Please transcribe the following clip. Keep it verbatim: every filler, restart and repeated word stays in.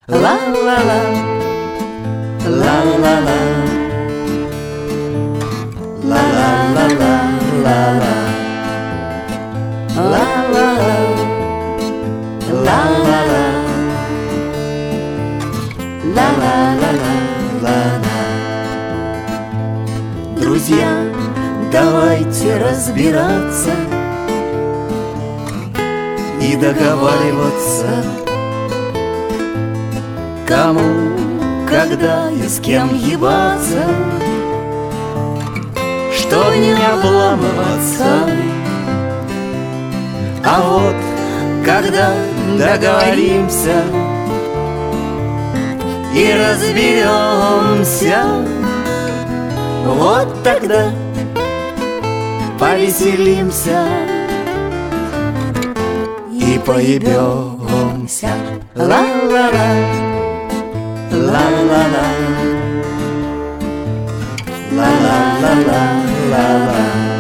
Ла-ла-ла, ла-ла-ла, ла-ла-ла-ла-ла-ла, ла-ла-ла, ла-ла-ла, ла-ла-ла-ла-ла. Друзья, давайте разбираться и договариваться, кому, когда и с кем ебаться, чтоб не обламываться. А вот когда договоримся и разберемся, вот тогда повеселимся и поебемся. Ла-ла-ла, ла-ла-ла, ла-ла-ла-ла-ла.